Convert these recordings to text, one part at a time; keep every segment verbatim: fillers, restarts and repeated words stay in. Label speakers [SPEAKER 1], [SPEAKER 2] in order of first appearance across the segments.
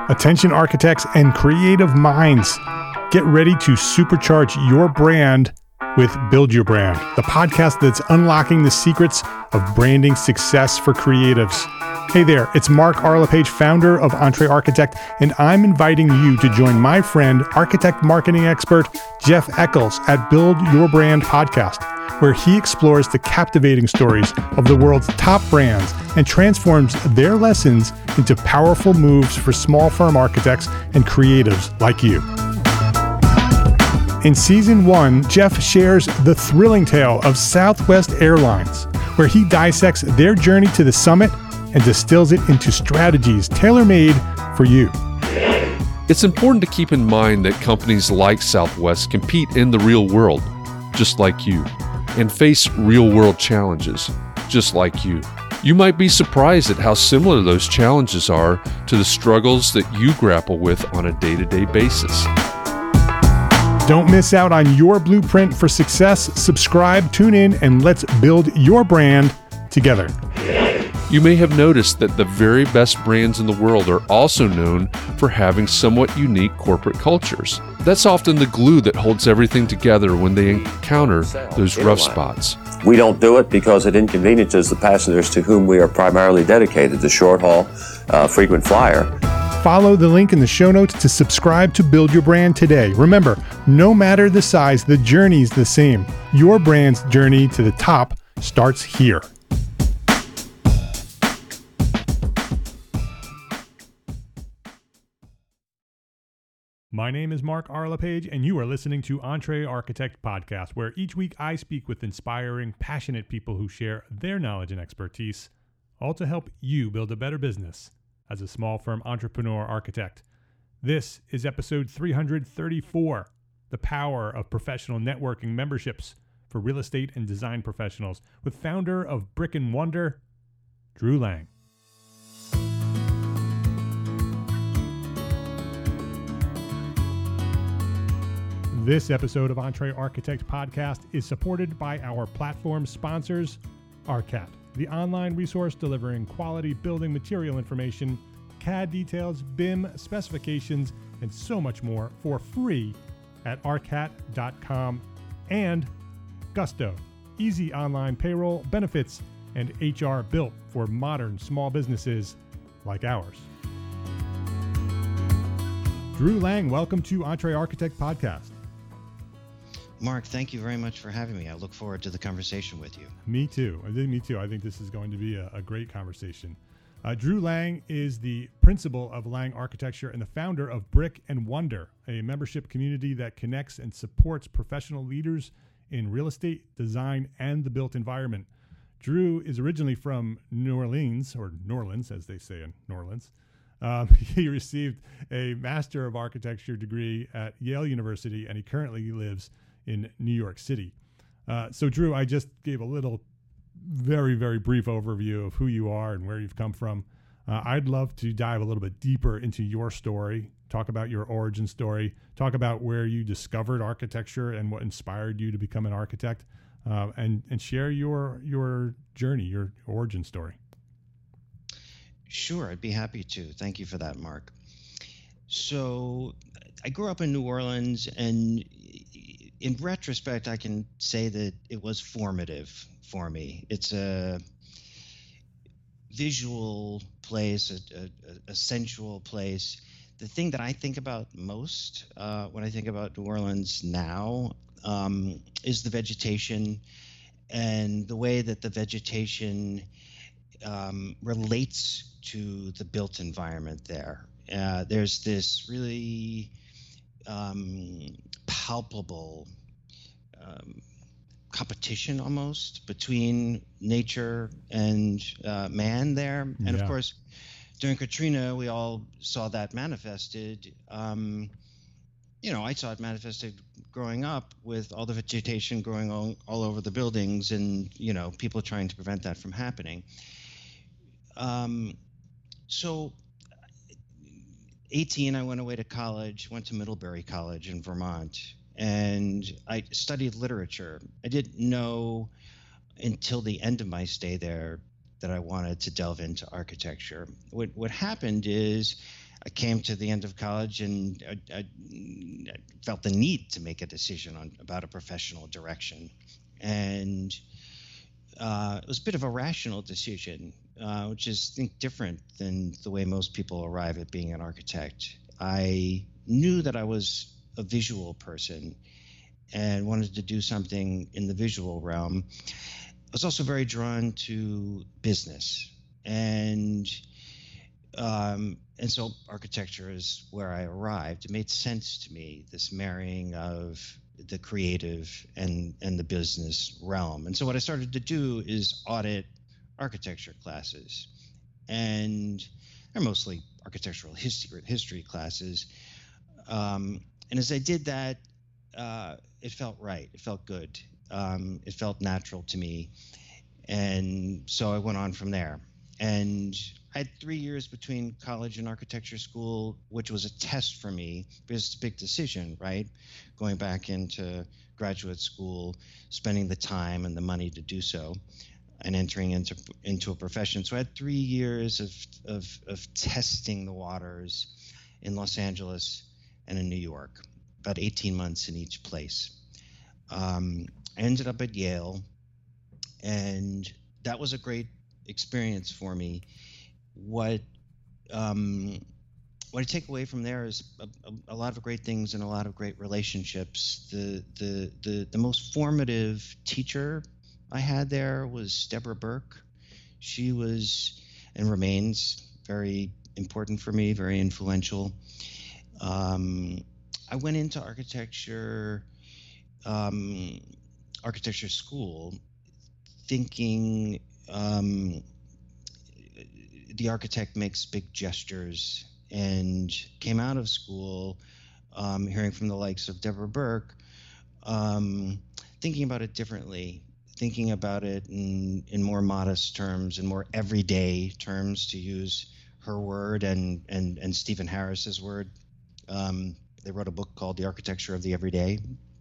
[SPEAKER 1] Attention architects and creative minds, get ready to supercharge your brand with Build Your Brand, the podcast that's unlocking the secrets of branding success for creatives. Hey there, it's Mark R. LePage, founder of Entre Architect, and I'm inviting you to join my friend, architect marketing expert Jeff Eccles at Build Your Brand podcast, where he explores the captivating stories of the world's top brands and transforms their lessons into powerful moves for small firm architects and creatives like you. In season one, Jeff shares the thrilling tale of Southwest Airlines, where he dissects their journey to the summit and distills it into strategies tailor-made for you.
[SPEAKER 2] It's important to keep in mind that companies like Southwest compete in the real world, just like you, and face real-world challenges, just like you. You might be surprised at how similar those challenges are to the struggles that you grapple with on a day-to-day basis.
[SPEAKER 1] Don't miss out on your blueprint for success. Subscribe, tune in, and let's build your brand together.
[SPEAKER 2] You may have noticed that the very best brands in the world are also known for having somewhat unique corporate cultures. That's often the glue that holds everything together when they encounter those rough spots.
[SPEAKER 3] We don't do it because it inconveniences the passengers to whom we are primarily dedicated, the short haul, uh, frequent flyer.
[SPEAKER 1] Follow the link in the show notes to subscribe to Build Your Brand today. Remember, no matter the size, the journey's the same. Your brand's journey to the top starts here. My name is Mark R. LePage, and you are listening to Entre Architect Podcast, where each week I speak with inspiring, passionate people who share their knowledge and expertise, all to help you build a better business as a small firm entrepreneur architect. This is episode three hundred thirty-four, The Power of Professional Networking Memberships for Real Estate and Design Professionals, with founder of Brick and Wonder, Drew Lang. This episode of Entre Architect Podcast is supported by our platform sponsors, ARCAT, the online resource delivering quality building material information, C A D details, B I M specifications, and so much more for free at arcat dot com, and Gusto, easy online payroll, benefits, and H R built for modern small businesses like ours. Drew Lang, welcome to Entre Architect Podcast.
[SPEAKER 4] Mark, thank you very much for having me. I look forward to the conversation with you.
[SPEAKER 1] Me too. I think me too. I think this is going to be a, a great conversation. Uh, Drew Lang is the principal of Lang Architecture and the founder of Brick and Wonder, a membership community that connects and supports professional leaders in real estate, design, and the built environment. Drew is originally from New Orleans, or New Orleans, as they say in New Orleans. Um, he received a Master of Architecture degree at Yale University, and he currently lives in New York City. Uh, so Drew, I just gave a little very, very brief overview of who you are and where you've come from. Uh, I'd love to dive a little bit deeper into your story, talk about your origin story, talk about where you discovered architecture and what inspired you to become an architect, uh, and, and share your, your journey, your origin story.
[SPEAKER 4] Sure, I'd be happy to. Thank you for that, Mark. So I grew up in New Orleans, and in retrospect, I can say that it was formative for me. It's a visual place, a, a, a sensual place. The thing that I think about most uh, when I think about New Orleans now um, is the vegetation and the way that the vegetation um, relates to the built environment there. Uh, there's this really um, palpable um, competition almost between nature and uh, man there. And
[SPEAKER 1] Yeah.
[SPEAKER 4] of course, during Katrina, we all saw that manifested. Um, you know, I saw it manifested growing up with all the vegetation growing all, all over the buildings and, you know, people trying to prevent that from happening. Um, so eighteen, I went away to college, went to Middlebury College in Vermont, and I studied literature. I didn't know until the end of my stay there that I wanted to delve into architecture. What what happened is I came to the end of college and I, I, I felt the need to make a decision on about a professional direction, and uh, it was a bit of a rational decision, uh, which is I think different than the way most people arrive at being an architect. I knew that I was a visual person and wanted to do something in the visual realm. I was also very drawn to business, and um, and so architecture is where I arrived. It made sense to me, this marrying of the creative and and the business realm. And so what I started to do is audit architecture classes, and they're mostly architectural history history classes. Um, and as I did that, uh, it felt right. It felt good. Um, it felt natural to me. And so I went on from there. And I had three years between college and architecture school, which was a test for me because it's a big decision, right? Going back into graduate school, spending the time and the money to do so, and entering into into a profession. So I had three years of of, of testing the waters in Los Angeles and in New York, about eighteen months in each place. Um, I ended up at Yale, and that was a great experience for me. What um, what I take away from there is a, a, a lot of great things and a lot of great relationships. The the the the most formative teacher I had there was Deborah Burke. She was and remains very important for me, very influential. Um, I went into architecture um, architecture school thinking um, the architect makes big gestures, and came out of school um, hearing from the likes of Deborah Burke, um, thinking about it differently, thinking about it in, in more modest terms, in more everyday terms, to use her word and, and, and Stephen Harris's word. Um, they wrote a book called The Architecture of the Everyday.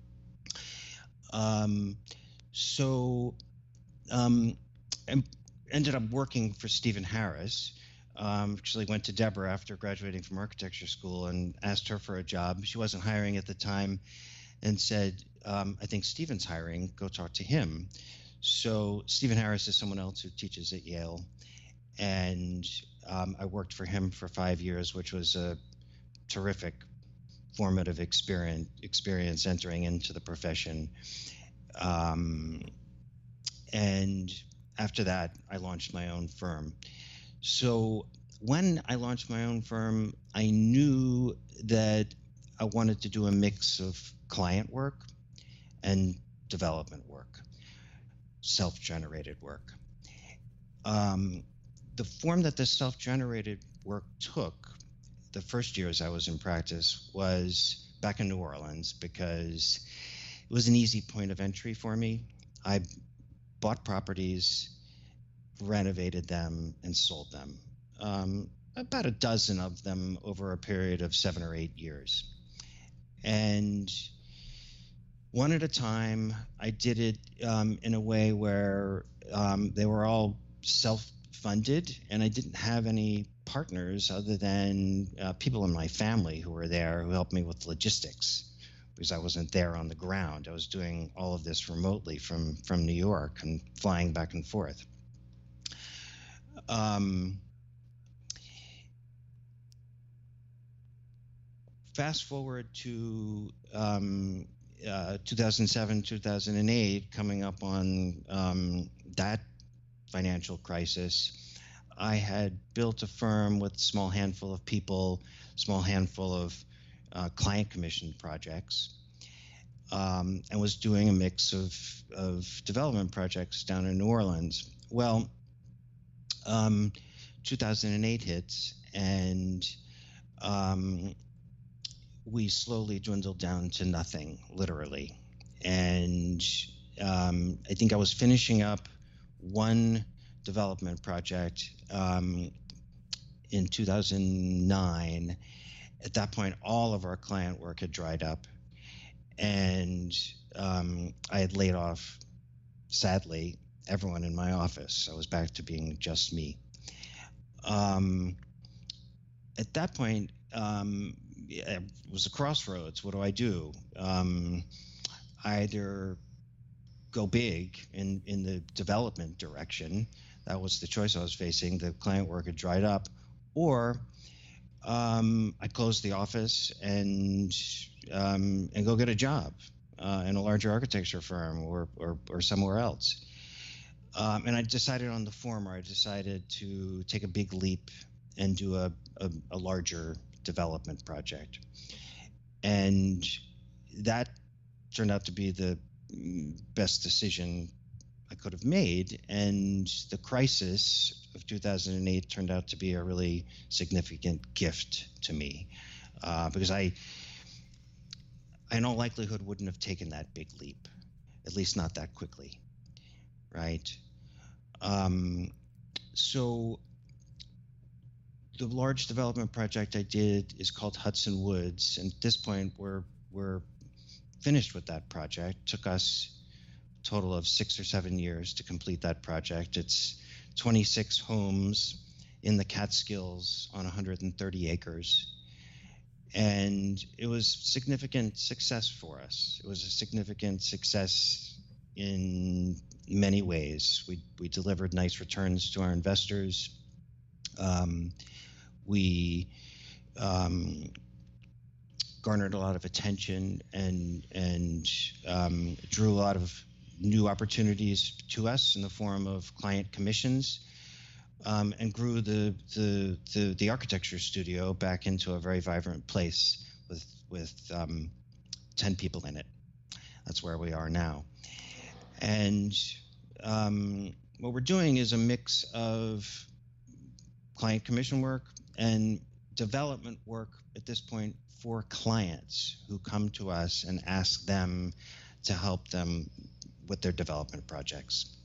[SPEAKER 4] Um, so um, and ended up working for Stephen Harris. Um, actually went to Deborah after graduating from architecture school and asked her for a job. She wasn't hiring at the time, and said, um, I think Stephen's hiring, go talk to him. So Stephen Harris is someone else who teaches at Yale, and um, I worked for him for five years, which was a terrific formative experience experience entering into the profession. Um, and after that, I launched my own firm. So when I launched my own firm, I knew that I wanted to do a mix of client work and development work, self-generated work. Um, the form that the self-generated work took the first years I was in practice was back in New Orleans, because it was an easy point of entry for me. I bought properties, renovated them, and sold them. Um, about a dozen of them over a period of seven or eight years. And one at a time, I did it um, in a way where um, they were all self-funded, and I didn't have any partners other than uh, people in my family who were there who helped me with logistics, because I wasn't there on the ground. I was doing all of this remotely from, from New York and flying back and forth. Um, fast forward to um, uh, two thousand seven, two thousand eight, coming up on um, that financial crisis. I had built a firm with a small handful of people, small handful of uh, client commissioned projects, um, and was doing a mix of, of development projects down in New Orleans. Well, um, two thousand eight hits, and um, we slowly dwindled down to nothing, literally. And um, I think I was finishing up one development project um, in two thousand nine. At that point, all of our client work had dried up, and um, I had laid off, sadly, everyone in my office. I was back to being just me. Um, at that point, um, it was a crossroads. What do I do? Um, either go big in, in the development direction. That was the choice I was facing. The client work had dried up. Or um, I closed the office and um, and go get a job uh, in a larger architecture firm or, or, or somewhere else. Um, and I decided on the former. I decided to take a big leap and do a, a, a larger development project. And that turned out to be the best decision I could have made. And the crisis of two thousand eight turned out to be a really significant gift to me uh, because I, I in all likelihood wouldn't have taken that big leap, at least not that quickly, right? Um, so the large development project I did is called Hudson Woods, and at this point we're we're finished with that project. It took us a total of six or seven years to complete that project. It's twenty-six homes in the Catskills on one hundred thirty acres, and it was significant success for us. It was a significant success in many ways. We we delivered nice returns to our investors. Um, we um, garnered a lot of attention and and um, drew a lot of new opportunities to us in the form of client commissions, um, and grew the, the the the architecture studio back into a very vibrant place with with um, ten people in it. That's where we are now. And um, what we're doing is a mix of client commission work and development work at this point for clients who come to us and ask them to help them with their development projects.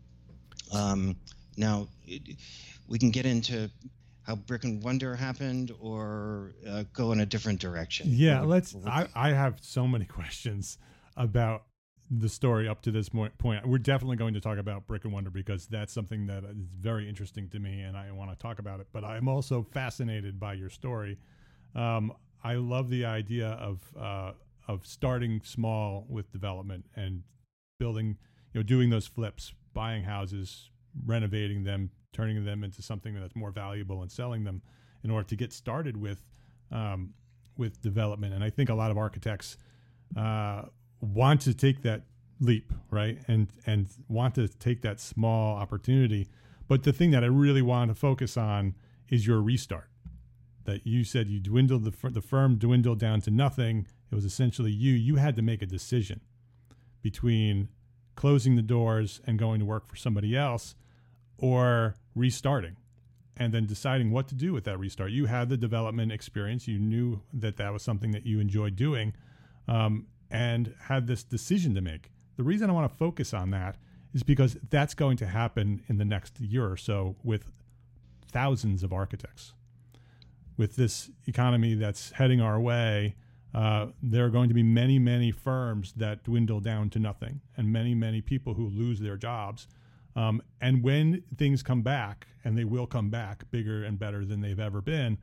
[SPEAKER 4] Um, now, it, we can get into how Brick and Wonder happened or uh, go in a different direction.
[SPEAKER 1] Yeah,
[SPEAKER 4] We'll-
[SPEAKER 1] let's.
[SPEAKER 4] we'll-
[SPEAKER 1] I, I have so many questions about the story up to this mo- point. We're definitely going to talk about Brick and Wonder because that's something that is very interesting to me, and I want to talk about it. But I'm also fascinated by your story. Um, I love the idea of uh, of starting small with development and building, you know, doing those flips, buying houses, renovating them, turning them into something that's more valuable, and selling them in order to get started with um, with development. And I think a lot of architects uh, want to take that leap, right? And and want to take that small opportunity. But the thing that I really want to focus on is your restart. That you said you dwindled, the, fir- the firm dwindled down to nothing. It was essentially you. You had to make a decision between closing the doors and going to work for somebody else or restarting and then deciding what to do with that restart. You had the development experience. You knew that that was something that you enjoyed doing. Um, and had this decision to make. The reason I want to focus on that is because that's going to happen in the next year or so with thousands of architects. With this economy that's heading our way, uh, there are going to be many, many firms that dwindle down to nothing and many, many people who lose their jobs. Um, and when things come back, and they will come back bigger and better than they've ever been,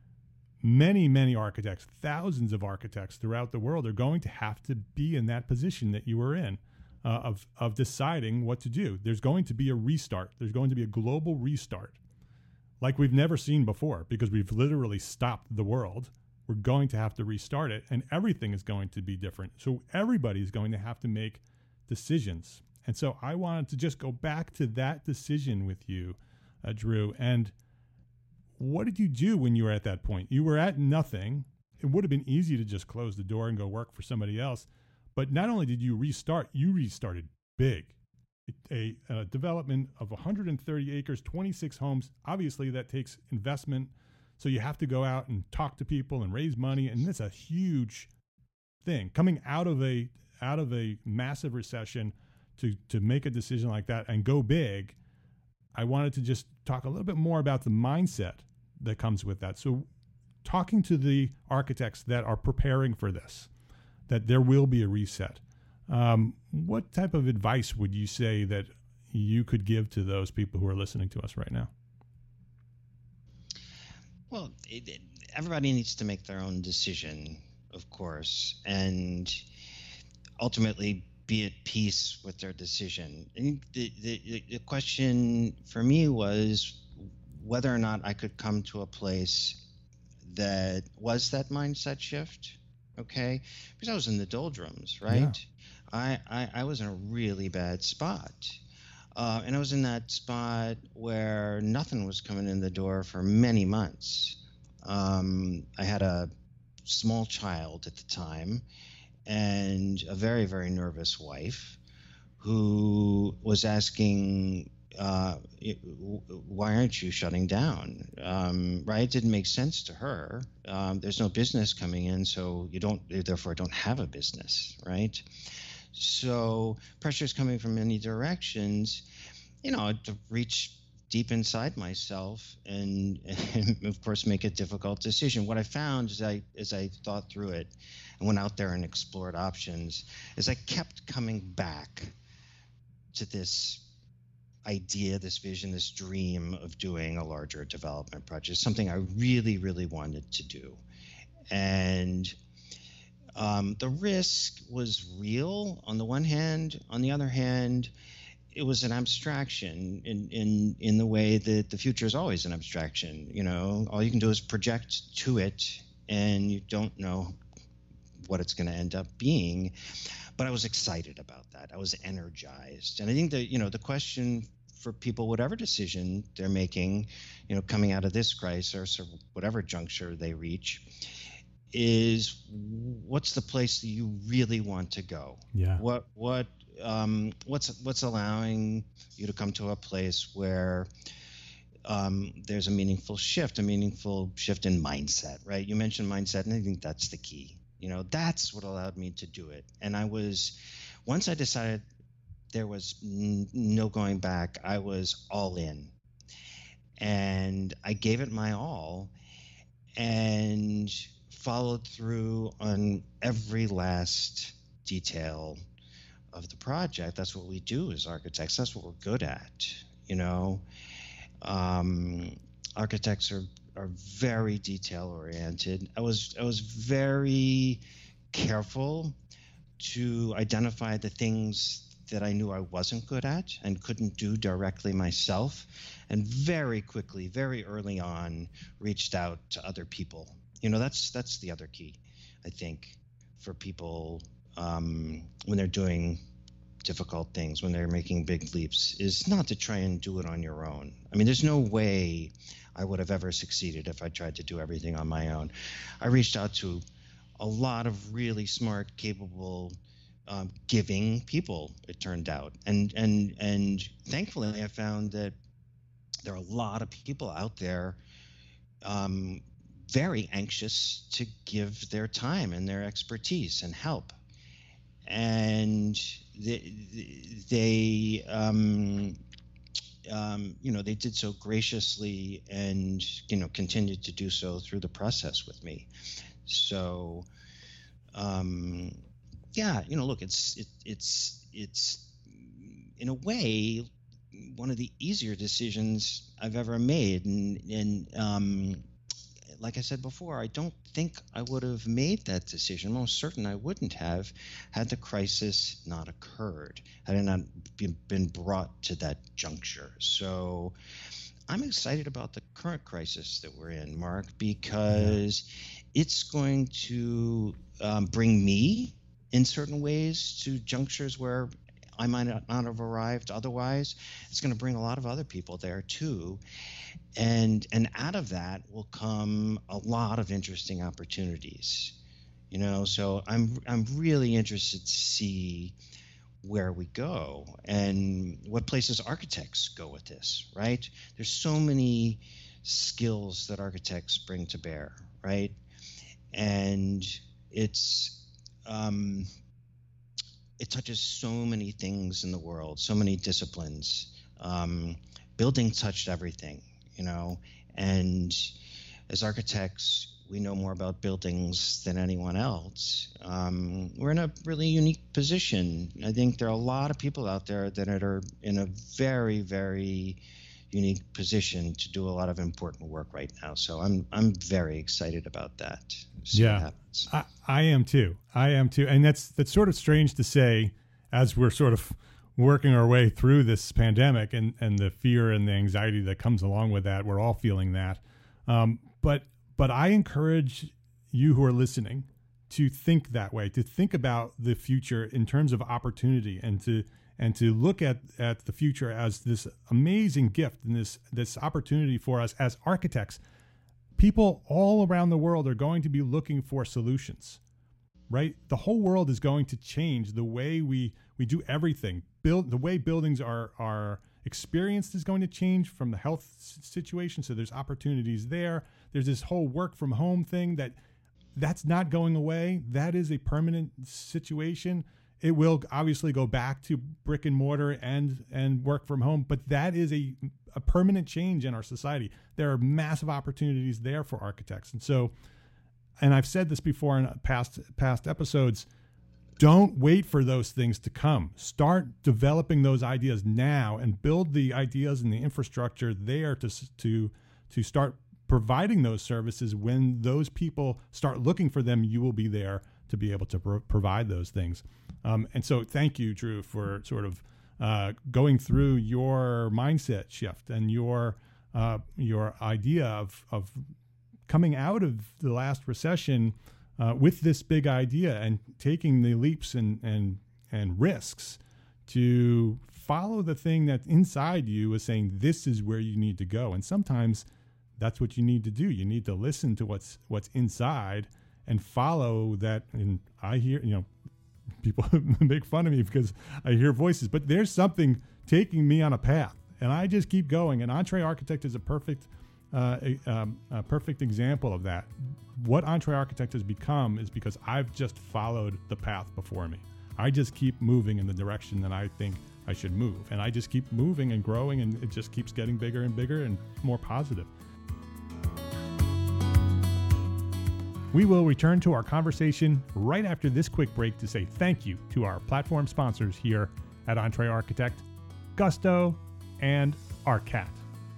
[SPEAKER 1] many, many architects, thousands of architects throughout the world are going to have to be in that position that you were in uh, of, of deciding what to do. There's going to be a restart. There's going to be a global restart like we've never seen before because we've literally stopped the world. We're going to have to restart it, and everything is going to be different. So everybody's going to have to make decisions. And so I wanted to just go back to that decision with you, uh, Drew, and what did you do when you were at that point? You were at nothing. It would have been easy to just close the door and go work for somebody else. But not only did you restart, you restarted big. A, a development of one hundred thirty acres, twenty-six homes. Obviously, that takes investment. So you have to go out and talk to people and raise money. And that's a huge thing. Coming out of a out of a massive recession to, to make a decision like that and go big, I wanted to just talk a little bit more about the mindset that comes with that. So talking to the architects that are preparing for this, that there will be a reset, um, what type of advice would you say that you could give to those people who are listening to us right now?
[SPEAKER 4] Well, it, it, everybody needs to make their own decision, of course, and ultimately be at peace with their decision. And the, the, the question for me was whether or not I could come to a place that was that mindset shift. Okay, because I was in the doldrums, right?
[SPEAKER 1] Yeah.
[SPEAKER 4] I, I I was in a really bad spot, uh, and I was in that spot where nothing was coming in the door for many months. Um, I had a small child at the time, and a very very nervous wife who was asking, uh, why aren't you shutting down? Um, right? It didn't make sense to her. Um, there's no business coming in, so you don't, therefore, don't have a business, right? So pressure is coming from many directions. You know, to reach deep inside myself and, and of course make a difficult decision. What I found as I as I thought through it and went out there and explored options is I kept coming back to this idea, this vision, this dream of doing a larger development project, something I really, really wanted to do. And um, the risk was real on the one hand. On the other hand, it was an abstraction in, in, in the way that the future is always an abstraction. You know, all you can do is project to it, and you don't know what it's going to end up being. But I was excited about that. I was energized. And I think that, you know, the question for people, whatever decision they're making, you know, coming out of this crisis or whatever juncture they reach, is what's the place that you really want to go?
[SPEAKER 1] Yeah.
[SPEAKER 4] What, what, um, what's, what's allowing you to come to a place where um, there's a meaningful shift, a meaningful shift in mindset, right? You mentioned mindset, and I think that's the key. You know, that's what allowed me to do it. And I was, once I decided there was n- no going back, I was all in. And I gave it my all and followed through on every last detail of the project. That's what we do as architects. That's what we're good at, you know. Um, architects are are very detail oriented. I was I was very careful to identify the things that I knew I wasn't good at and couldn't do directly myself, and very quickly, very early on, reached out to other people. You know, that's that's the other key, I think, for people um, when they're doing difficult things, when they're making big leaps, is not to try and do it on your own. I mean, there's no way I would have ever succeeded if I tried to do everything on my own. I reached out to a lot of really smart, capable, um, giving people, it turned out. And, and, and thankfully, I found that there are a lot of people out there um, very anxious to give their time and their expertise and help. And they, they um, um, you know, they did so graciously and, you know, continued to do so through the process with me. So, um, yeah, you know, look, it's, it, it's, it's in a way, one of the easier decisions I've ever made. And, and um, like I said before, I don't think I would have made that decision. I'm most certain I wouldn't have had the crisis not occurred, had it not been, been brought to that juncture. So I'm excited about the current crisis that we're in, Mark, because yeah. it's going to um, bring me in certain ways to junctures where I might not have arrived otherwise. It's going to bring a lot of other people there too. And and out of that will come a lot of interesting opportunities. You know, so I'm I'm really interested to see where we go and what places architects go with this, right? There's so many skills that architects bring to bear, right? And it's um it touches so many things in the world, so many disciplines. Um, building touched everything, you know, and as architects, we know more about buildings than anyone else. Um, we're in a really unique position. I think there are a lot of people out there that are in a very, very unique position to do a lot of important work right now. So I'm I'm very excited about that. See
[SPEAKER 1] yeah,
[SPEAKER 4] what happens.
[SPEAKER 1] I, I am too. I am too. And that's that's sort of strange to say as we're sort of working our way through this pandemic and, and the fear and the anxiety that comes along with that. We're all feeling that. Um, but but I encourage you who are listening to think that way, to think about the future in terms of opportunity, and to and to look at, at the future as this amazing gift and this this opportunity for us as architects. People all around the world are going to be looking for solutions, right? The whole world is going to change the way we, we do everything. Build the way buildings are are experienced is going to change from the health situation. So there's opportunities there. There's this whole work from home thing that that's not going away. That is a permanent situation. It will obviously go back to brick and mortar and and work from home, but that is a, a permanent change in our society. There are massive opportunities there for architects. And so, and I've said this before in past past episodes, don't wait for those things to come. Start developing those ideas now and build the ideas and the infrastructure there to to to start providing those services. When those people start looking for them, you will be there to be able to pro- provide those things. Um, and so thank you, Drew, for sort of uh, going through your mindset shift and your uh, your idea of, of coming out of the last recession uh, with this big idea and taking the leaps and, and, and risks to follow the thing that inside you is saying, this is where you need to go. And sometimes that's what you need to do. You need to listen to what's what's inside and follow that. And I hear, you know, people make fun of me because I hear voices, but there's something taking me on a path, and I just keep going. And Entre Architect is a perfect, uh, a, um, a perfect example of that. What Entre Architect has become is because I've just followed the path before me. I just keep moving in the direction that I think I should move, and I just keep moving and growing, and it just keeps getting bigger and bigger and more positive. We will return to our conversation right after this quick break to say thank you to our platform sponsors here at Entre Architect, Gusto and Arcat.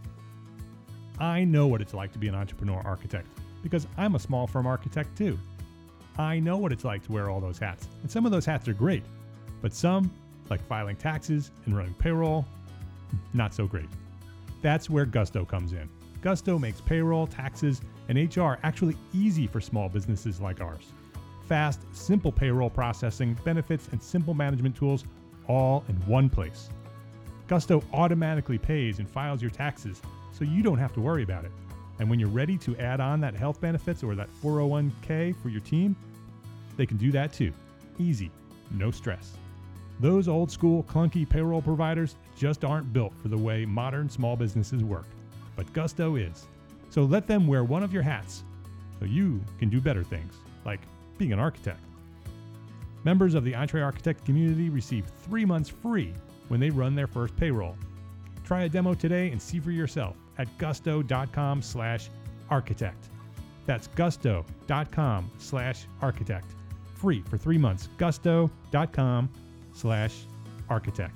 [SPEAKER 1] I know what it's like to be an entrepreneur architect because I'm a small firm architect too. I know what it's like to wear all those hats, and some of those hats are great, but some, like filing taxes and running payroll, not so great. That's where Gusto comes in. Gusto makes payroll, taxes, and H R actually easy for small businesses like ours. Fast, simple payroll processing, benefits, and simple management tools all in one place. Gusto automatically pays and files your taxes, so you don't have to worry about it. And when you're ready to add on that health benefits or that four oh one k for your team, they can do that too. Easy, no stress. Those old school clunky payroll providers just aren't built for the way modern small businesses work, but Gusto is. So let them wear one of your hats so you can do better things, like being an architect. Members of the Entre Architect community receive three months free when they run their first payroll. Try a demo today and see for yourself at gusto.com slash architect. That's gusto.com slash architect. Free for three months. Gusto.com slash architect.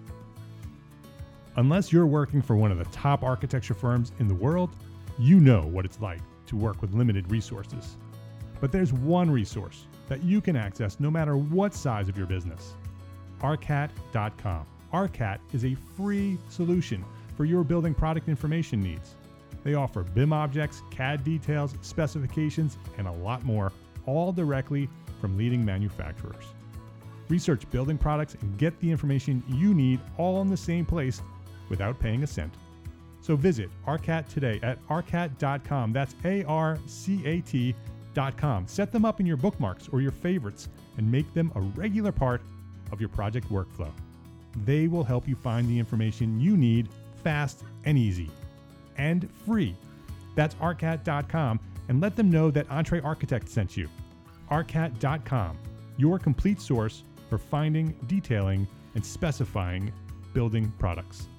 [SPEAKER 1] Unless you're working for one of the top architecture firms in the world, you know what it's like to work with limited resources. But there's one resource that you can access no matter what size of your business. arcat dot com. Arcat is a free solution for your building product information needs. They offer B I M objects, C A D details, specifications, and a lot more, all directly from leading manufacturers. Research building products and get the information you need all in the same place without paying a cent. So visit Arcat today at arcat dot com. That's A R C A T dot com. Set them up in your bookmarks or your favorites and make them a regular part of your project workflow. They will help you find the information you need fast and easy and free. That's arcat dot com, and let them know that Entre Architect sent you. arcat dot com, your complete source for finding, detailing, and specifying building products.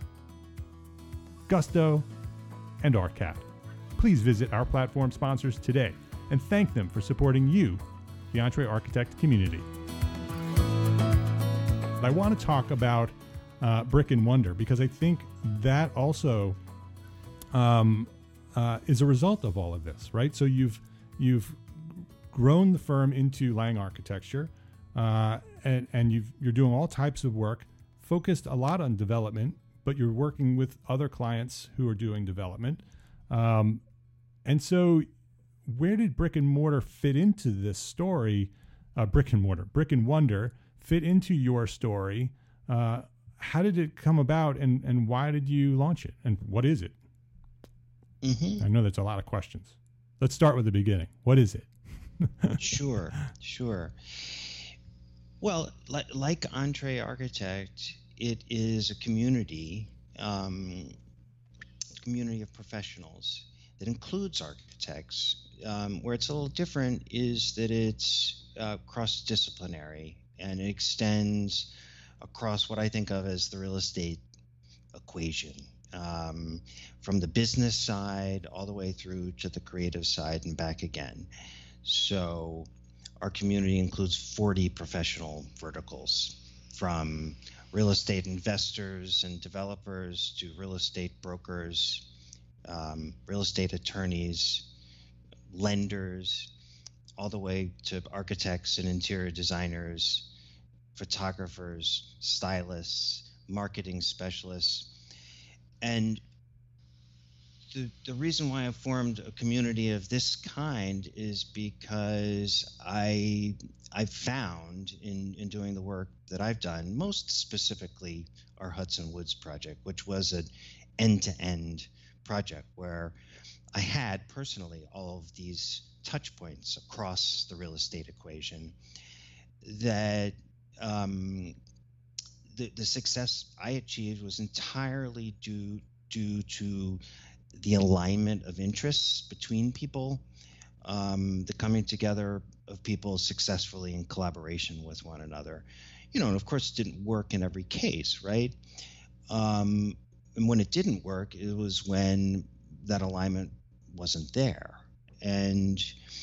[SPEAKER 1] Gusto and Arcat. Please visit our platform sponsors today and thank them for supporting you, the Entre Architect community. I want to talk about uh, Brick and Wonder, because I think that also um, uh, is a result of all of this, right? So you've you've grown the firm into Lang Architecture, uh, and and you've, you're doing all types of work, focused a lot on development, but you're working with other clients who are doing development. Um, and so where did Brick and Mortar fit into this story? Uh, Brick and Mortar, Brick and Wonder fit into your story. Uh, how did it come about, and, and why did you launch it? And what is it? Mm-hmm. I know that's a lot of questions. Let's start with the beginning. What is it?
[SPEAKER 4] Sure, sure. Well, like, like Entree Architect, it is a community, um, community of professionals that includes architects. Um, where it's a little different is that it's uh, cross-disciplinary, and it extends across what I think of as the real estate equation, um, from the business side all the way through to the creative side and back again. So our community includes forty professional verticals, from real estate investors and developers to real estate brokers, um, real estate attorneys, lenders, all the way to architects and interior designers, photographers, stylists, marketing specialists. And the, the reason why I formed a community of this kind is because I I've found in, in doing the work that I've done, most specifically our Hudson Woods project, which was an end-to-end project where I had personally all of these touch points across the real estate equation, that um, the, the success I achieved was entirely due due to the alignment of interests between people, um, the coming together of people successfully in collaboration with one another. You know, and of course it didn't work in every case, right? Um, and when it didn't work, it was when that alignment wasn't there. And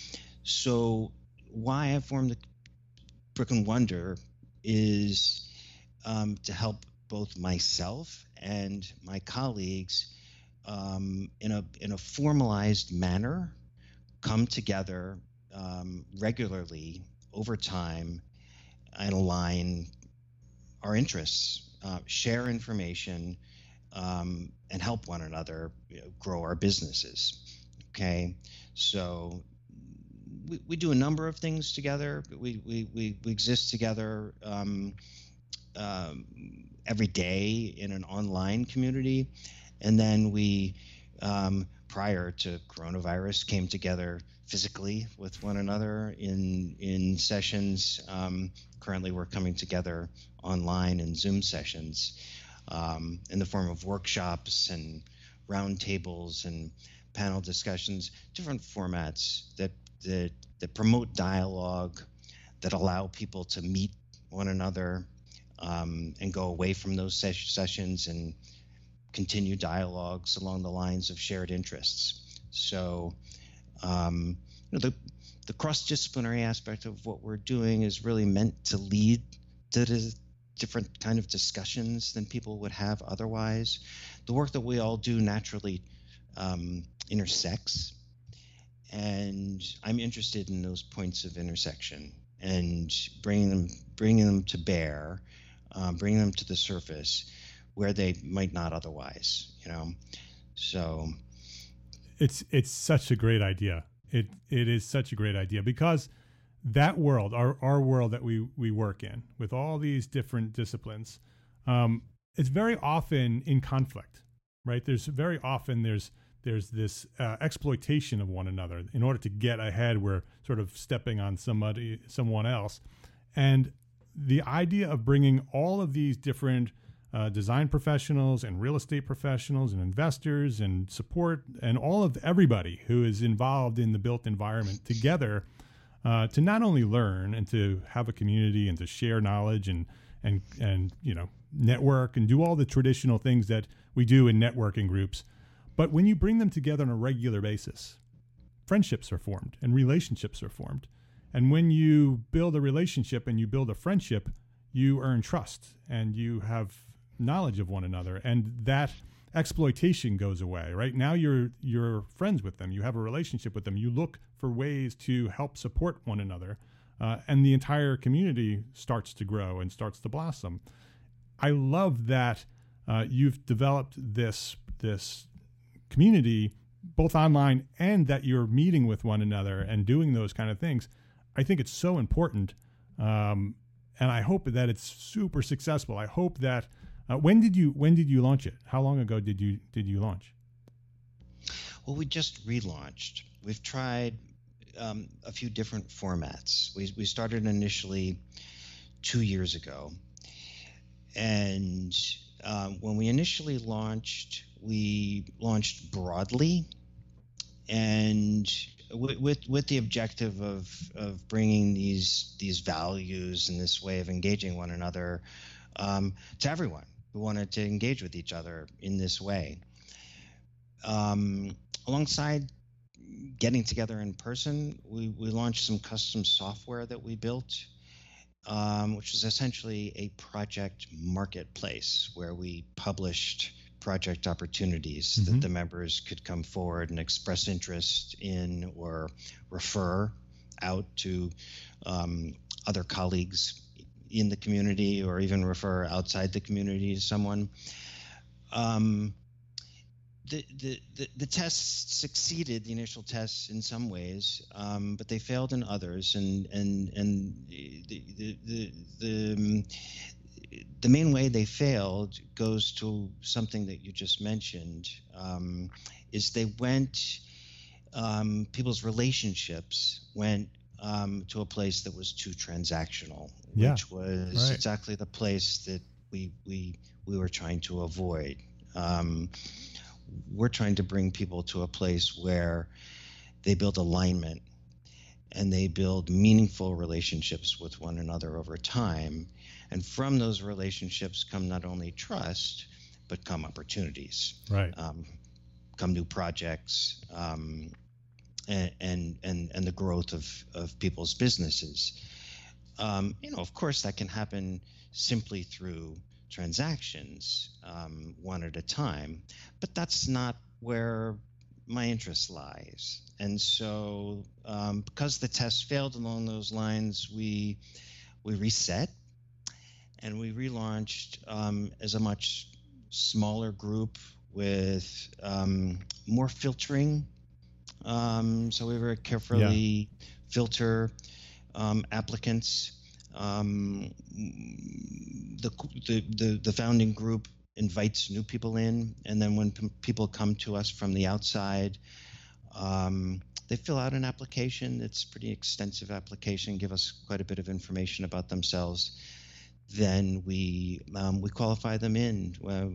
[SPEAKER 4] so why I formed the Brick and Wonder is um, to help both myself and my colleagues um, in a in a formalized manner come together um, regularly over time and align our interests, uh, share information, um, and help one another, you know, grow our businesses. Okay, so we, we do a number of things together. We we we, we exist together um, um, every day in an online community, and then we, um, prior to coronavirus, came together physically with one another in in sessions. Um, currently, we're coming together online in Zoom sessions um, in the form of workshops and roundtables and panel discussions, different formats that, that that promote dialogue, that allow people to meet one another um, and go away from those ses- sessions and continue dialogues along the lines of shared interests. So um, you know, the, the cross-disciplinary aspect of what we're doing is really meant to lead to the different kind of discussions than people would have otherwise. The work that we all do naturally um, intersects, and I'm interested in those points of intersection and bringing them bringing them to bear, um, bringing them to the surface where they might not otherwise, you know. So
[SPEAKER 1] it's it's such a great idea. It it is such a great idea because that world, our our world that we we work in with all these different disciplines, um, it's very often in conflict, right? There's very often there's there's this uh, exploitation of one another. In order to get ahead, we're sort of stepping on somebody, someone else. And the idea of bringing all of these different uh, design professionals and real estate professionals and investors and support and all of everybody who is involved in the built environment together uh, to not only learn and to have a community and to share knowledge and and and you know network and do all the traditional things that we do in networking groups. But when you bring them together on a regular basis, friendships are formed and relationships are formed. And when you build a relationship and you build a friendship, you earn trust and you have knowledge of one another, and that exploitation goes away. Right now, you're you're friends with them. You have a relationship with them. You look for ways to help support one another, uh, and the entire community starts to grow and starts to blossom. I love that uh, you've developed this this community both online and that you're meeting with one another and doing those kind of things. I think it's so important, um, and I hope that it's super successful. I hope that uh, when did you when did you launch it? How long ago did you did you launch?
[SPEAKER 4] Well, we just relaunched. We've tried um, a few different formats. We we started initially two years ago, and um, when we initially launched, we launched broadly, and with with, with the objective of of bringing these these values and this way of engaging one another um, to everyone who wanted to engage with each other in this way. Um, alongside getting together in person, we, we launched some custom software that we built, um, which is essentially a project marketplace where we published project opportunities mm-hmm. that the members could come forward and express interest in or refer out to um, other colleagues in the community, or even refer outside the community to someone. Um, the, the, the, the tests succeeded, the initial tests in some ways, um, but they failed in others. And, and, and the, the, the, the, um, the main way they failed goes to something that you just mentioned, um, is they went, um, people's relationships went um, to a place that was too transactional,
[SPEAKER 1] yeah,
[SPEAKER 4] which was
[SPEAKER 1] right.
[SPEAKER 4] exactly the place that we, we, we were trying to avoid. Um, we're trying to bring people to a place where they build alignment and they build meaningful relationships with one another over time. And from those relationships come not only trust, but come opportunities,
[SPEAKER 1] right?
[SPEAKER 4] Um, come new projects, um, and, and and and the growth of of people's businesses. Um, you know, of course, that can happen simply through transactions, um, one at a time, but that's not where my interest lies. And so, um, because the test failed along those lines, we we reset. And we relaunched um, as a much smaller group with um, more filtering. Um, so we very carefully yeah. filter um, applicants. Um, the, the the the founding group invites new people in, and then when p- people come to us from the outside, um, they fill out an application. It's a pretty extensive application, give us quite a bit of information about themselves. Then we um, we qualify them in.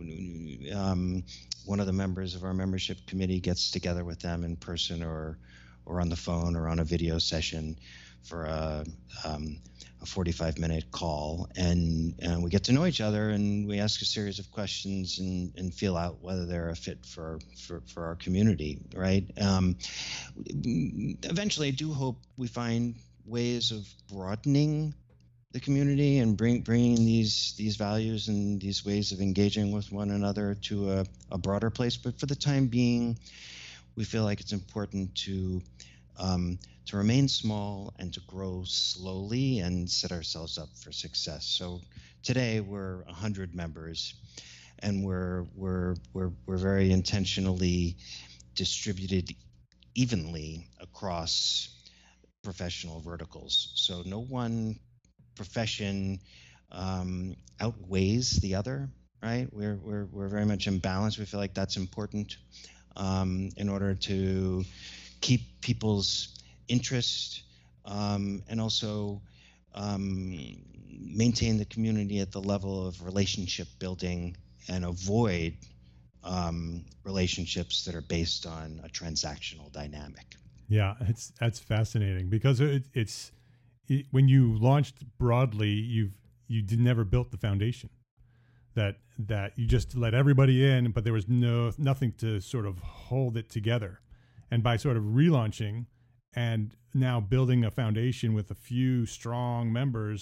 [SPEAKER 4] Um, one of the members of our membership committee gets together with them in person, or or on the phone, or on a video session for a um, a forty-five minute call, and and we get to know each other, and we ask a series of questions and, and feel out whether they're a fit for for, for our community, right? Um, eventually, I do hope we find ways of broadening the community and bring, bringing these these values and these ways of engaging with one another to a, a broader place. But for the time being, we feel like it's important to um, to remain small and to grow slowly and set ourselves up for success. So today we're one hundred members, and we're we're we're we're very intentionally distributed evenly across professional verticals. So no one profession um, outweighs the other, right? We're we're we're very much in balance. We feel like that's important um, in order to keep people's interest um, and also um, maintain the community at the level of relationship building and avoid um, relationships that are based on a transactional dynamic.
[SPEAKER 1] Yeah, it's that's fascinating because it, it's. It, when you launched broadly, you've you did never built the foundation that that you just let everybody in, but there was no nothing to sort of hold it together. And by sort of relaunching and now building a foundation with a few strong members,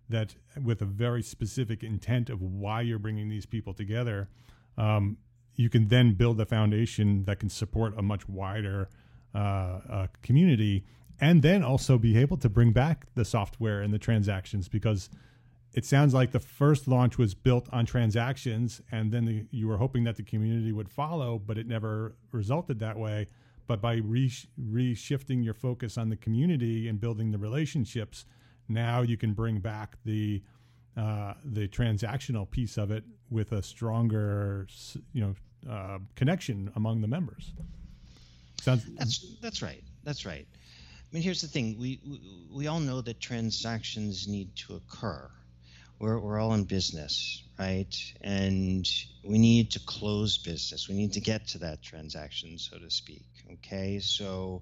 [SPEAKER 1] that with a very specific intent of why you're bringing these people together, um, you can then build a foundation that can support a much wider uh, uh, community, and then also be able to bring back the software and the transactions, because it sounds like the first launch was built on transactions, and then the, you were hoping that the community would follow, but it never resulted that way. But by re- re-shifting your focus on the community and building the relationships, now you can bring back the uh, the transactional piece of it with a stronger, you know, uh, connection among the members. Sounds
[SPEAKER 4] that's that's right. That's right. I mean, here's the thing: we we, we all know that transactions need to occur. We're we're all in business, right? And we need to close business. We need to get to that transaction, so to speak. Okay, so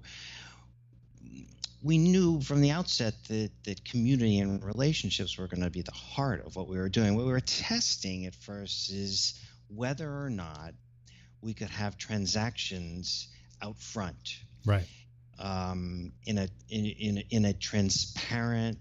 [SPEAKER 4] we knew from the outset that, that community and relationships were going to be the heart of what we were doing. What we were testing at first is whether or not we could have transactions out front,
[SPEAKER 1] right?
[SPEAKER 4] Um, in a in in a, in a transparent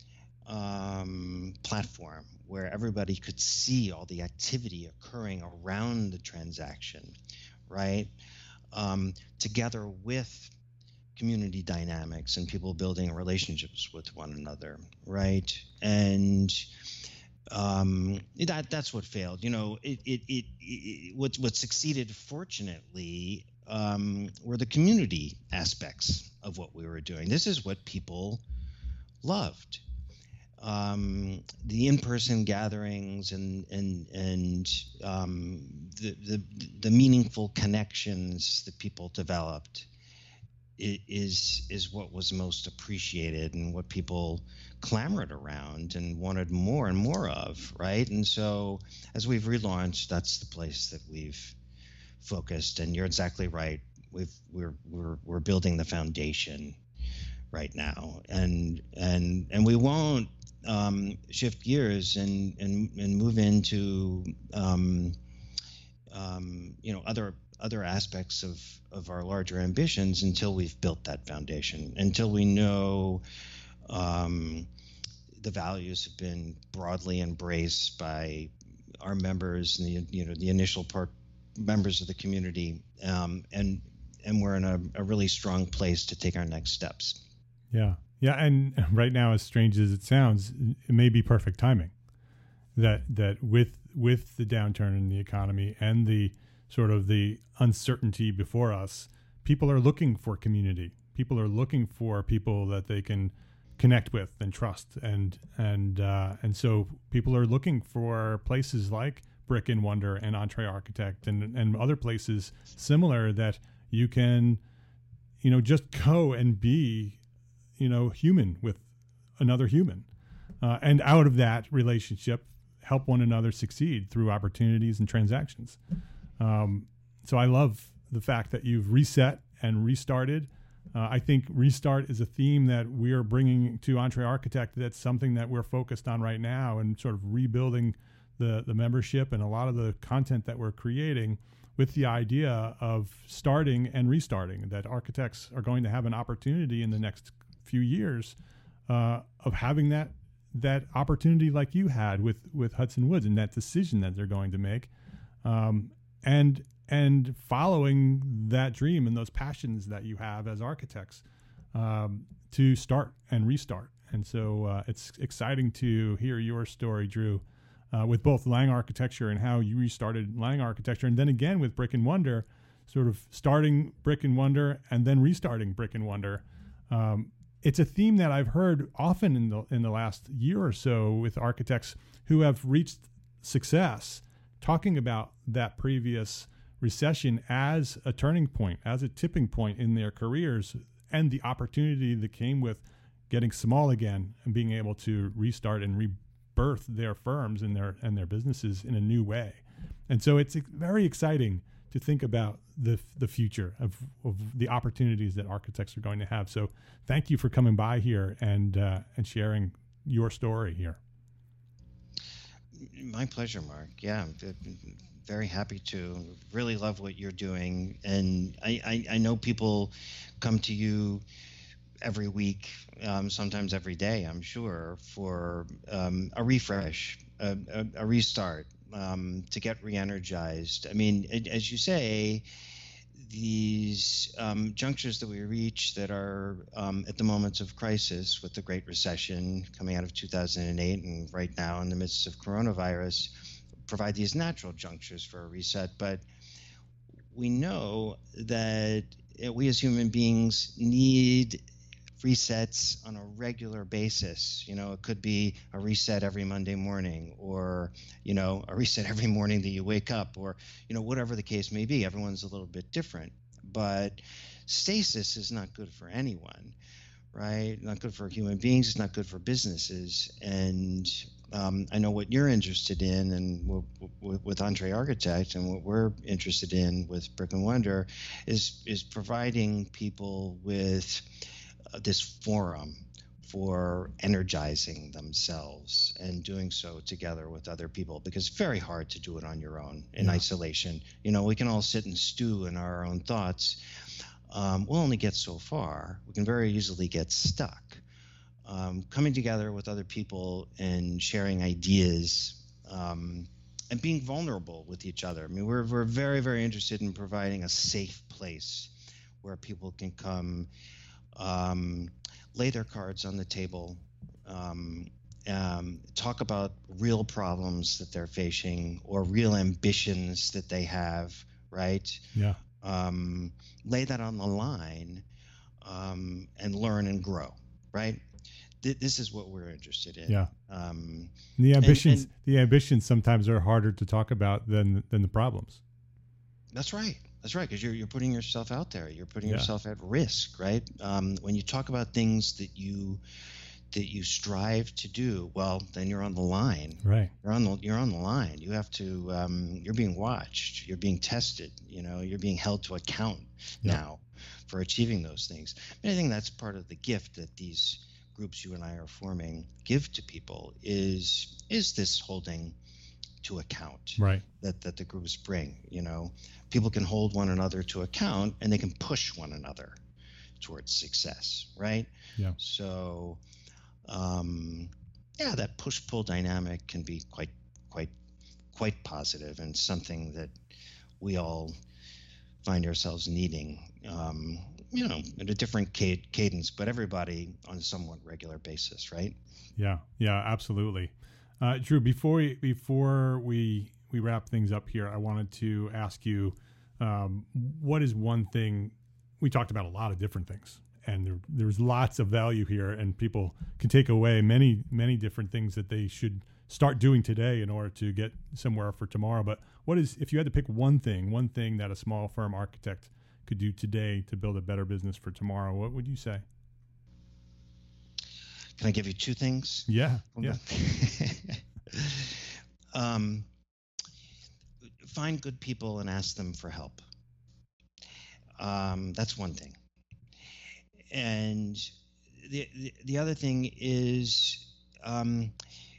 [SPEAKER 4] um, platform where everybody could see all the activity occurring around the transaction, right? Um, together with community dynamics and people building relationships with one another, right? And um, that that's what failed. You know, it it it, it what what succeeded, fortunately, um, were the community aspects of what we were doing. This is what people loved. Um, the in-person gatherings and and and um, the, the the meaningful connections that people developed is is what was most appreciated and what people clamored around and wanted more and more of, right? And so as we've relaunched, that's the place that we've focused. And you're exactly right. We've we're we're we're building the foundation right now, and and and we won't um, shift gears and and and move into um, um, you know other other aspects of of our larger ambitions until we've built that foundation, until we know um, the values have been broadly embraced by our members and the you know the initial part members of the community, um, and and we're in a, a really strong place to take our next steps.
[SPEAKER 1] Yeah. Yeah, and right now, as strange as it sounds, it may be perfect timing. That that with with the downturn in the economy and the sort of the uncertainty before us, people are looking for community. People are looking for people that they can connect with and trust, and and uh, and so people are looking for places like Brick and Wonder and Entre Architect and and other places similar that you can, you know, just go and be, you know, human with another human, uh, and out of that relationship, help one another succeed through opportunities and transactions. Um, so I love the fact that you've reset and restarted. Uh, I think restart is a theme that we are bringing to Entre Architect. That's something that we're focused on right now, and sort of rebuilding the the membership and a lot of the content that we're creating with the idea of starting and restarting, that architects are going to have an opportunity in the next few years uh, of having that that opportunity like you had with with Hudson Woods, and that decision that they're going to make, um, and and following that dream and those passions that you have as architects, um, to start and restart. And so uh, it's exciting to hear your story, Drew, uh, with both Lang Architecture and how you restarted Lang Architecture, and then again with Brick and Wonder, sort of starting Brick and Wonder and then restarting Brick and Wonder. Um, It's a theme that I've heard often in the in the last year or so with architects who have reached success, talking about that previous recession as a turning point, as a tipping point in their careers, and the opportunity that came with getting small again and being able to restart and rebirth their firms and their and their businesses in a new way. And so it's very exciting to think about the the future of, of the opportunities that architects are going to have. So thank you for coming by here and uh, and sharing your story here.
[SPEAKER 4] My pleasure, Mark. Yeah, I'm very happy to. Really love what you're doing. And I, I, I know people come to you every week, um, sometimes every day, I'm sure, for um, a refresh, a, a, a restart, um, to get re-energized. I mean, it, as you say, these um, junctures that we reach that are um, at the moments of crisis, with the Great Recession coming out of two thousand eight and right now in the midst of coronavirus, provide these natural junctures for a reset. But we know that we as human beings need resets on a regular basis. You know, it could be a reset every Monday morning, or, you know, a reset every morning that you wake up, or, you know, whatever the case may be. Everyone's a little bit different, but stasis is not good for anyone, right? Not good for human beings. It's not good for businesses. And um, I know what you're interested in, and w- w- with Entre Architect, and what we're interested in with Brick and Wonder is is providing people with this forum for energizing themselves and doing so together with other people, because it's very hard to do it on your own in yeah. isolation. You know, we can all sit and stew in our own thoughts. Um, we'll only get so far. We can very easily get stuck. Um, coming together with other people and sharing ideas, um, and being vulnerable with each other. I mean, we're we're very, very interested in providing a safe place where people can come, Um, lay their cards on the table, um, um, talk about real problems that they're facing or real ambitions that they have, right?
[SPEAKER 1] Yeah.
[SPEAKER 4] Um, lay that on the line, um, and learn and grow, right? Th- this is what we're interested in.
[SPEAKER 1] Yeah.
[SPEAKER 4] Um,
[SPEAKER 1] the ambitions,
[SPEAKER 4] and, and,
[SPEAKER 1] the ambitions sometimes are harder to talk about than than the problems.
[SPEAKER 4] That's right. That's right, because you're you're putting yourself out there. You're putting
[SPEAKER 1] yeah.
[SPEAKER 4] yourself at risk, right? Um, when you talk about things that you that you strive to do, well, then you're on the line.
[SPEAKER 1] Right.
[SPEAKER 4] You're on the you're on the line. You have to. Um, you're being watched. You're being tested. You know, you're being held to account
[SPEAKER 1] yeah.
[SPEAKER 4] now for achieving those things. And I think that's part of the gift that these groups you and I are forming give to people is is this holding to account,
[SPEAKER 1] right?
[SPEAKER 4] That that the groups bring. You know, people can hold one another to account, and they can push one another towards success, right?
[SPEAKER 1] Yeah.
[SPEAKER 4] So, um, yeah, that push-pull dynamic can be quite, quite, quite positive, and something that we all find ourselves needing. Um, you know, at a different cad- cadence, but everybody on a somewhat regular basis, right?
[SPEAKER 1] Yeah. Yeah. Absolutely. Uh, Drew, before we, before we we wrap things up here, I wanted to ask you, um, what is one thing? We talked about a lot of different things, and there, there's lots of value here, and people can take away many many different things that they should start doing today in order to get somewhere for tomorrow. But what is, if you had to pick one thing, one thing that a small firm architect could do today to build a better business for tomorrow, what would you say?
[SPEAKER 4] Can I give you two things?
[SPEAKER 1] Yeah, yeah.
[SPEAKER 4] um, find good people and ask them for help. Um, that's one thing. And the the, the other thing is um,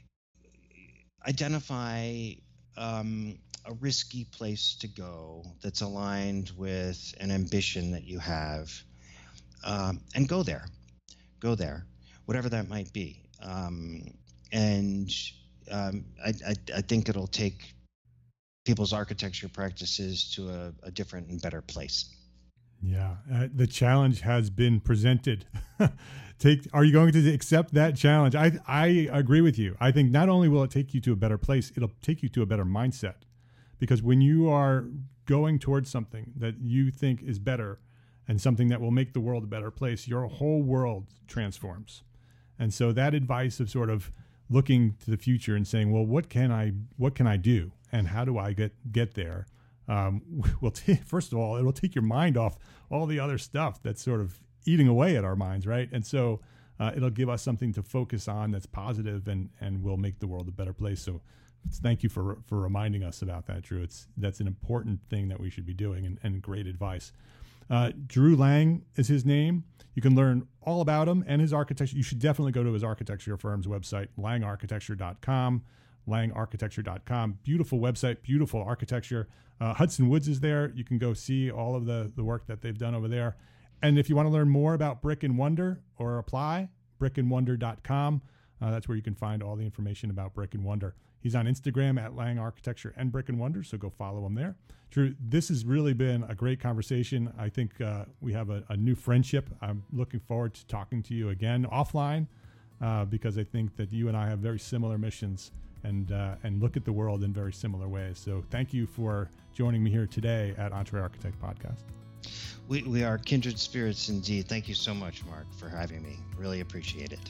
[SPEAKER 4] identify um, a risky place to go that's aligned with an ambition that you have, um, and go there. Go there. Whatever that might be. Um, and um, I, I, I think it'll take people's architecture practices to a, a different and better place.
[SPEAKER 1] Yeah, uh, the challenge has been presented. Take, are you going to accept that challenge? I, I agree with you. I think not only will it take you to a better place, it'll take you to a better mindset. Because when you are going towards something that you think is better and something that will make the world a better place, your whole world transforms. And so that advice of sort of looking to the future and saying, well, what can I, what can I do? And how do I get, get there? Um, will t- first of all, it'll take your mind off all the other stuff that's sort of eating away at our minds. Right. And so uh, it'll give us something to focus on that's positive and, and will make the world a better place. So thank you for, for reminding us about that, Drew. It's, that's an important thing that we should be doing, and, and great advice. Uh, Drew Lang is his name. You can learn all about him and his architecture. You should definitely go to his architecture firm's website, lang architecture dot com, lang architecture dot com. Beautiful website, beautiful architecture. Uh, Hudson Woods is there. You can go see all of the, the work that they've done over there. And if you want to learn more about Brick and Wonder or apply, brick and wonder dot com. Uh, that's where you can find all the information about Brick and Wonder. He's on Instagram at Lang Architecture and Brick and Wonder, so go follow him there. Drew, this has really been a great conversation. I think uh, we have a, a new friendship. I'm looking forward to talking to you again offline uh, because I think that you and I have very similar missions and uh, and look at the world in very similar ways. So thank you for joining me here today at EntreArchitect Podcast.
[SPEAKER 4] We, we are kindred spirits indeed. Thank you so much, Mark, for having me. Really appreciate it.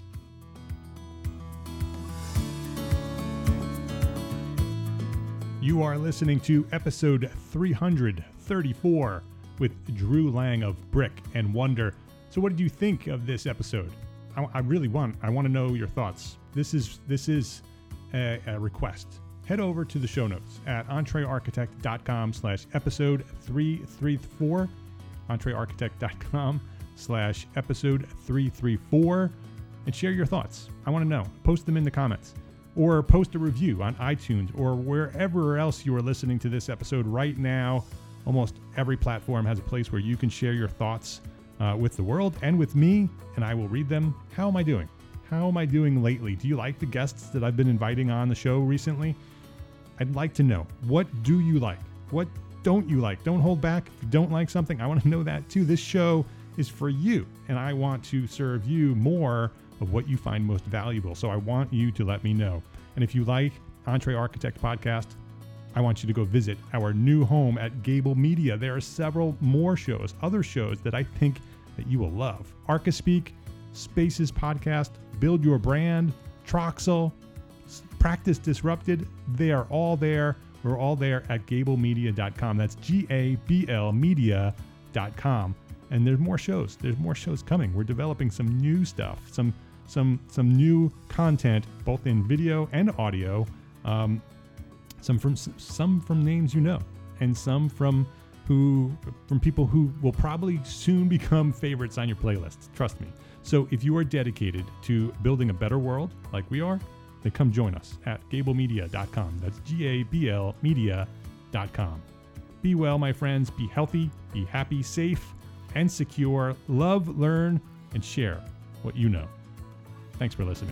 [SPEAKER 1] You are listening to episode three hundred thirty-four with Drew Lang of Brick and Wonder. So what did you think of this episode? I, I really want, I want to know your thoughts. This is, this is a, a request. Head over to the show notes at entrearchitect dot com slash episode three thirty-four, entrearchitect dot com slash episode three thirty-four, and share your thoughts. I want to know. Post them in the comments. Or post a review on iTunes or wherever else you are listening to this episode right now. Almost every platform has a place where you can share your thoughts uh, with the world and with me, and I will read them. How am I doing? How am I doing lately? Do you like the guests that I've been inviting on the show recently? I'd like to know. What do you like? What don't you like? Don't hold back. If you don't like something, I want to know that too. This show is for you, and I want to serve you more of what you find most valuable. So I want you to let me know. And if you like EntreArchitect Podcast, I want you to go visit our new home at Gable Media. There are several more shows, other shows that I think that you will love. Archispeak, Spaces Podcast, Build Your Brand, Troxel, Practice Disrupted. They are all there. We're all there at gable media dot com. That's G A B L media dot com. And there's more shows. There's more shows coming. We're developing some new stuff, some some some new content, both in video and audio. Um, some from some from names you know, and some from who from people who will probably soon become favorites on your playlists. Trust me. So if you are dedicated to building a better world like we are, then come join us at gable media dot com. That's G A B L media dot com. Be well, my friends. Be healthy, be happy, safe, and secure. Love, learn, and share what you know. Thanks for listening.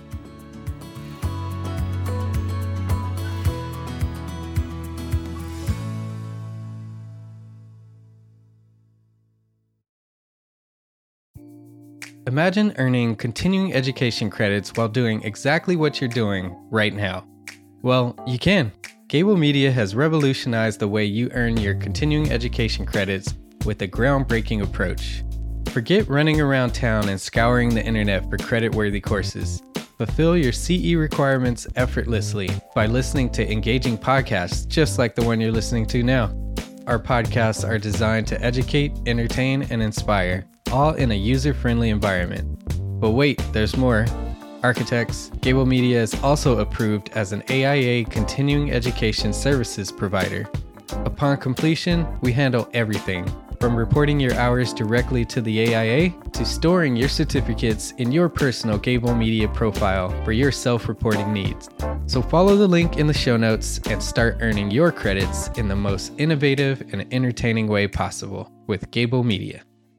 [SPEAKER 5] Imagine earning continuing education credits while doing exactly what you're doing right now. Well, you can. Gable Media has revolutionized the way you earn your continuing education credits with a groundbreaking approach. Forget running around town and scouring the internet for credit-worthy courses. Fulfill your C E requirements effortlessly by listening to engaging podcasts just like the one you're listening to now. Our podcasts are designed to educate, entertain, and inspire, all in a user-friendly environment. But wait, there's more. Architects, Gable Media is also approved as an A I A continuing education services provider. Upon completion, we handle everything, from reporting your hours directly to the A I A to storing your certificates in your personal Gable Media profile for your self-reporting needs. So follow the link in the show notes and start earning your credits in the most innovative and entertaining way possible with Gable Media.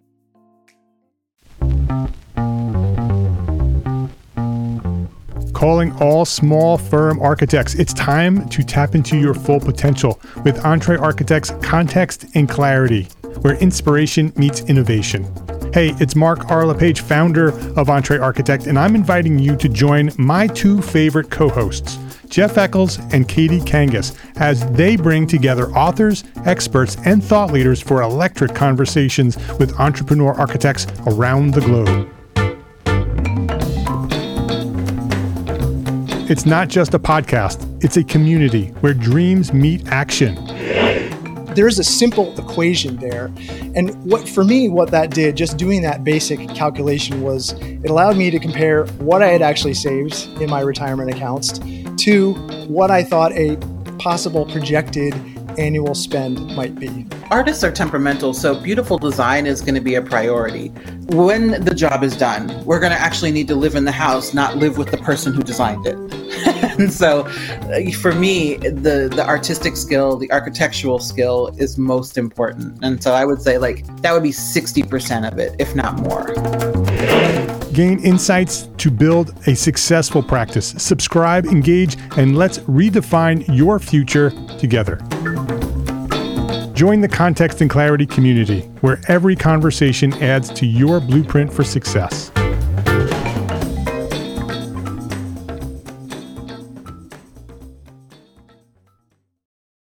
[SPEAKER 1] Calling all small firm architects. It's time to tap into your full potential with EntreArchitect's Context and Clarity, where inspiration meets innovation. Hey, it's Mark R. LePage, founder of EntreArchitect, and I'm inviting you to join my two favorite co-hosts, Jeff Eccles and Katie Kangas, as they bring together authors, experts, and thought leaders for electric conversations with entrepreneur architects around the globe. It's not just a podcast, it's a community where dreams meet action.
[SPEAKER 6] There's a simple equation there. And what for me, what that did, just doing that basic calculation, was it allowed me to compare what I had actually saved in my retirement accounts to what I thought a possible projected annual spend might be.
[SPEAKER 7] Artists are temperamental, so beautiful design is going to be a priority. When the job is done, we're going to actually need to live in the house, not live with the person who designed it. And so uh, for me, the, the artistic skill, the architectural skill is most important. And so I would say like that would be sixty percent of it, if not more.
[SPEAKER 1] Gain insights to build a successful practice. Subscribe, engage, and let's redefine your future together. Join the Context and Clarity community, where every conversation adds to your blueprint for success.